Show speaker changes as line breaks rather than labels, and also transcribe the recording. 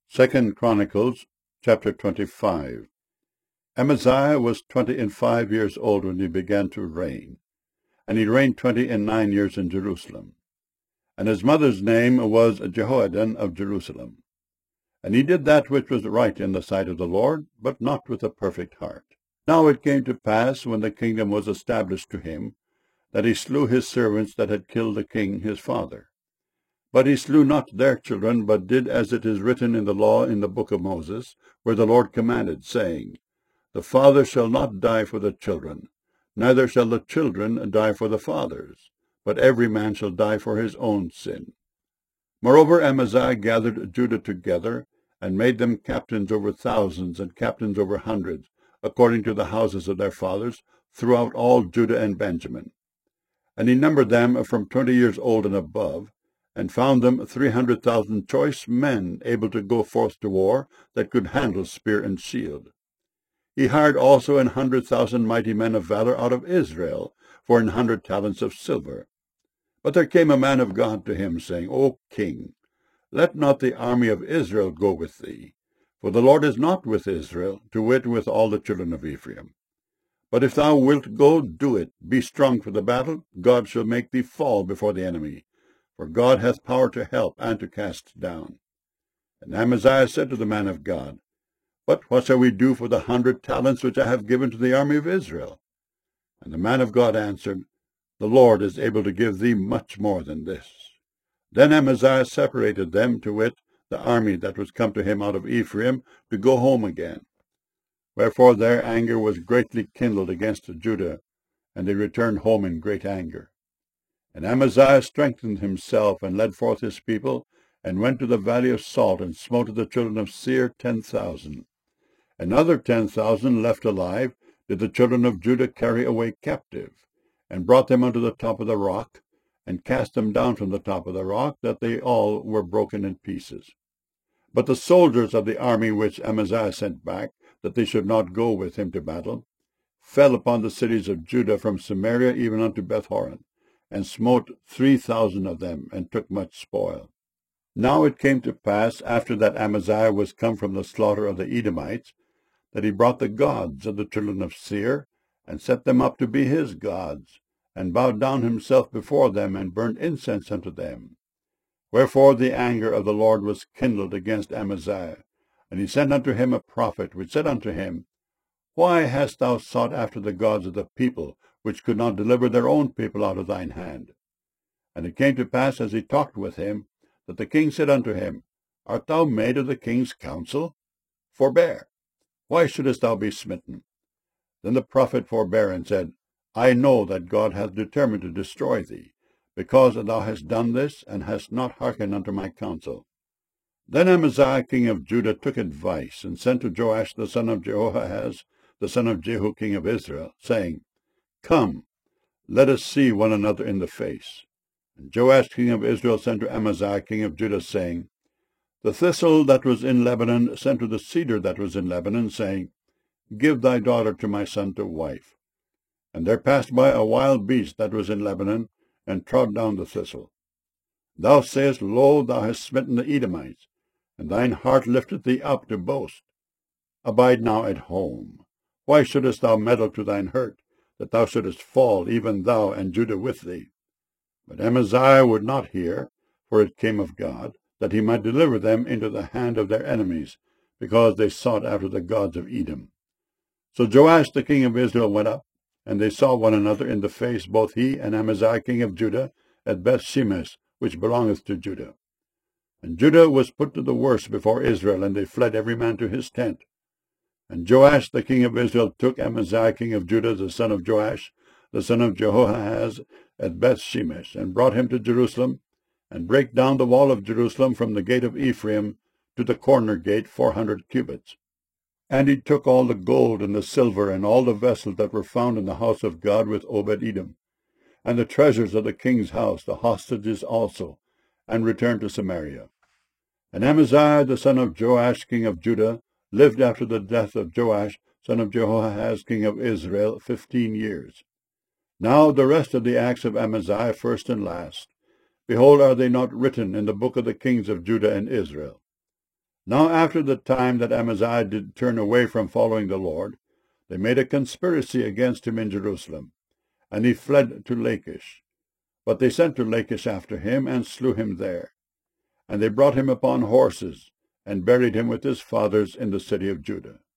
2 Chronicles chapter 25. Amaziah was 25 years old when he began to reign, and he reigned 29 years in Jerusalem. And his mother's name was Jehoaddan of Jerusalem. And he did that which was right in the sight of the Lord, but not with a perfect heart. Now it came to pass, when the kingdom was established to him, that he slew his servants that had killed the king his father. But he slew not their children, but did as it is written in the law in the book of Moses, where the Lord commanded, saying, The father shall not die for the children, neither shall the children die for the fathers, but every man shall die for his own sin. Moreover, Amaziah gathered Judah together, and made them captains over thousands, and captains over hundreds, according to the houses of their fathers, throughout all Judah and Benjamin. And he numbered them from 20 years old and above, and found them 300,000 choice men able to go forth to war, that could handle spear and shield. He hired also 100,000 mighty men of valor out of Israel, for 100 talents of silver. But there came a man of God to him, saying, O king, let not the army of Israel go with thee, for the Lord is not with Israel, to wit, with all the children of Ephraim. But if thou wilt go, do it. Be strong for the battle. God shall make thee fall before the enemy. For God hath power to help and to cast down. And Amaziah said to the man of God, But what shall we do for the 100 talents which I have given to the army of Israel? And the man of God answered, The Lord is able to give thee much more than this. Then Amaziah separated them, to wit, the army that was come to him out of Ephraim, to go home again. Wherefore their anger was greatly kindled against Judah, and they returned home in great anger. And Amaziah strengthened himself, and led forth his people, and went to the valley of Salt, and smote the children of Seir 10,000. Another 10,000 left alive did the children of Judah carry away captive, and brought them unto the top of the rock, and cast them down from the top of the rock, that they all were broken in pieces. But the soldiers of the army which Amaziah sent back, that they should not go with him to battle, fell upon the cities of Judah from Samaria even unto Bethhoron, and smote 3,000 of them, and took much spoil. Now it came to pass, after that Amaziah was come from the slaughter of the Edomites, that he brought the gods of the children of Seir, and set them up to be his gods, and bowed down himself before them, and burnt incense unto them. Wherefore the anger of the Lord was kindled against Amaziah, and he sent unto him a prophet, which said unto him, Why hast thou sought after the gods of the people, which could not deliver their own people out of thine hand? And it came to pass, as he talked with him, that the king said unto him, Art thou made of the king's counsel? Forbear. Why shouldest thou be smitten? Then the prophet forbare, and said, I know that God hath determined to destroy thee, because thou hast done this, and hast not hearkened unto my counsel. Then Amaziah king of Judah took advice, and sent to Joash the son of Jehoahaz, the son of Jehu king of Israel, saying, Come, let us see one another in the face. And Joash king of Israel sent to Amaziah king of Judah, saying, The thistle that was in Lebanon sent to the cedar that was in Lebanon, saying, Give thy daughter to my son to wife. And there passed by a wild beast that was in Lebanon, and trod down the thistle. Thou sayest, Lo, thou hast smitten the Edomites, and thine heart lifteth thee up to boast. Abide now at home. Why shouldest thou meddle to thine hurt, that thou shouldest fall, even thou and Judah with thee? But Amaziah would not hear, for it came of God, that he might deliver them into the hand of their enemies, because they sought after the gods of Edom. So Joash the king of Israel went up, and they saw one another in the face, both he and Amaziah king of Judah, at Bethshemesh, which belongeth to Judah. And Judah was put to the worse before Israel, and they fled every man to his tent. And Joash the king of Israel took Amaziah king of Judah, the son of Joash, the son of Jehoahaz, at Bethshemesh, and brought him to Jerusalem, and brake down the wall of Jerusalem from the gate of Ephraim to the corner gate 400 cubits. And he took all the gold and the silver, and all the vessels that were found in the house of God with Obed-Edom, and the treasures of the king's house, the hostages also, and returned to Samaria. And Amaziah the son of Joash king of Judah lived after the death of Joash son of Jehoahaz king of Israel 15 years. Now the rest of the acts of Amaziah, first and last, behold, are they not written in the book of the kings of Judah and Israel? Now after the time that Amaziah did turn away from following the Lord, they made a conspiracy against him in Jerusalem, and he fled to Lachish. But they sent to Lachish after him, and slew him there. And they brought him upon horses, and buried him with his fathers in the city of Judah.